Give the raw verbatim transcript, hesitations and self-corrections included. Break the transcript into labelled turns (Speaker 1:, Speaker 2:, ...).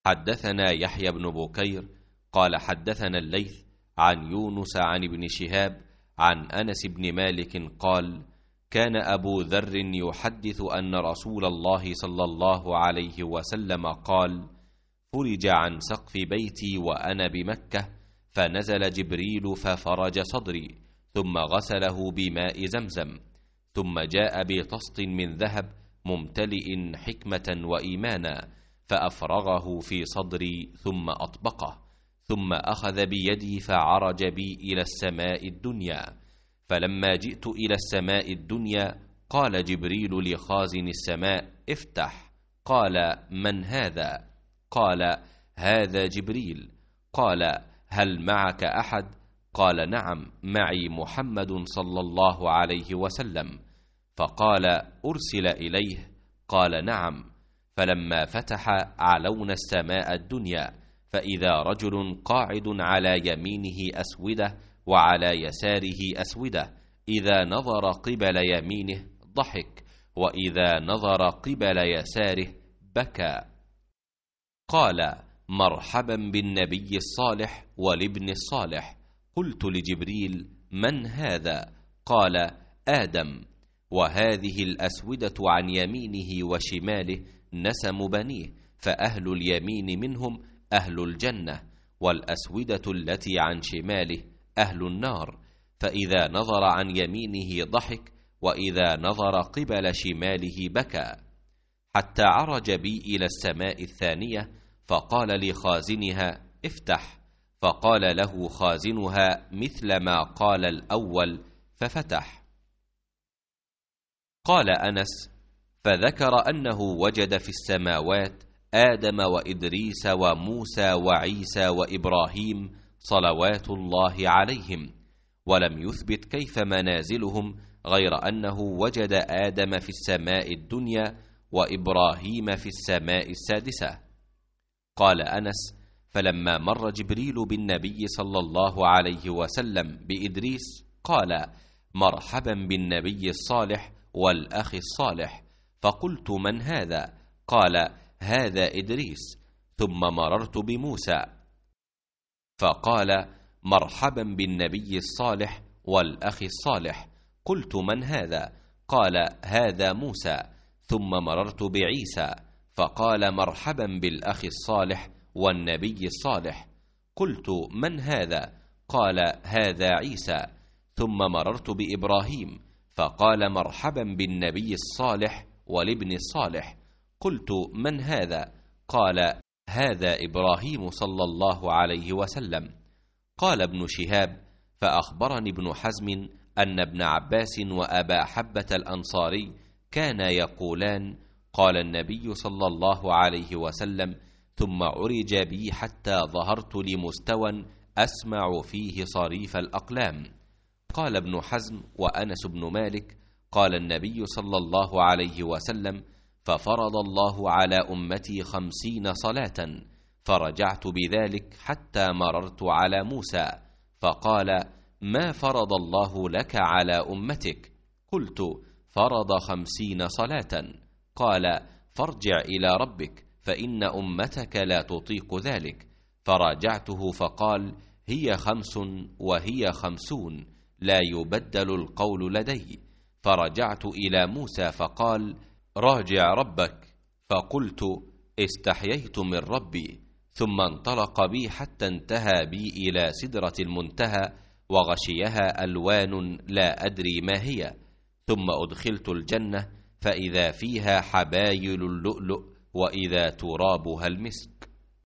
Speaker 1: حدثنا يحيى بن بكير قال حدثنا الليث عن يونس عن ابن شهاب عن أنس بن مالك قال: كان أبو ذر يحدث أن رسول الله صلى الله عليه وسلم قال: فرج عن سقف بيتي وأنا بمكة، فنزل جبريل ففرج صدري، ثم غسله بماء زمزم، ثم جاء بطست من ذهب ممتلئ حكمة وإيمانا، فأفرغه في صدري ثم أطبقه، ثم أخذ بيدي فعرج بي إلى السماء الدنيا. فلما جئت إلى السماء الدنيا قال جبريل لخازن السماء: افتح. قال: من هذا؟ قال: هذا جبريل. قال: هل معك أحد؟ قال: نعم، معي محمد صلى الله عليه وسلم. فقال: أرسل إليه؟ قال: نعم. فلما فتح علونا السماء الدنيا، فإذا رجل قاعد على يمينه أسودة وعلى يساره أسودة، إذا نظر قبل يمينه ضحك، وإذا نظر قبل يساره بكى. قال: مرحبا بالنبي الصالح والابن الصالح. قلت لجبريل: من هذا؟ قال: آدم. وهذه الأسودة عن يمينه وشماله نسم بنيه، فأهل اليمين منهم أهل الجنة، والأسودة التي عن شماله أهل النار. فإذا نظر عن يمينه ضحك، وإذا نظر قبل شماله بكى، حتى عرج بي إلى السماء الثانية، فقال لخازنها: افتح. فقال له خازنها مثل ما قال الأول، ففتح. قال أنس: فذكر أنه وجد في السماوات آدم وإدريس وموسى وعيسى وإبراهيم صلوات الله عليهم، ولم يثبت كيف منازلهم، غير أنه وجد آدم في السماء الدنيا وإبراهيم في السماء السادسة. قال أنس: فلما مر جبريل بالنبي صلى الله عليه وسلم بإدريس قال: مرحبا بالنبي الصالح والأخ الصالح. فقلت: من هذا؟ قال: هذا إدريس. ثم مررت بموسى فقال: مرحبا بالنبي الصالح والأخ الصالح. قلت: من هذا؟ قال: هذا موسى. ثم مررت بعيسى فقال: مرحبا بالأخ الصالح والنبي الصالح. قلت: من هذا؟ قال: هذا عيسى. ثم مررت بإبراهيم فقال: مرحبا بالنبي الصالح والابن الصالح. قلت: من هذا؟ قال: هذا إبراهيم صلى الله عليه وسلم. قال ابن شهاب: فأخبرني ابن حزم أن ابن عباس وأبا حبة الأنصاري كانا يقولان: قال النبي صلى الله عليه وسلم: ثم عرج بي حتى ظهرت لمستوى أسمع فيه صريف الأقلام. قال ابن حزم وأنس بن مالك: قال النبي صلى الله عليه وسلم: ففرض الله على أمتي خمسين صلاة، فرجعت بذلك حتى مررت على موسى فقال: ما فرض الله لك على أمتك؟ قلت: فرض خمسين صلاة. قال: فارجع إلى ربك فإن أمتك لا تطيق ذلك. فراجعته فقال: هي خمس وهي خمسون، لا يبدل القول لدي. فرجعت إلى موسى فقال: راجع ربك. فقلت: استحييت من ربي. ثم انطلق بي حتى انتهى بي إلى سدرة المنتهى، وغشيها ألوان لا أدري ما هي. ثم أدخلت الجنة، فإذا فيها حبايل اللؤلؤ، وإذا ترابها المسك.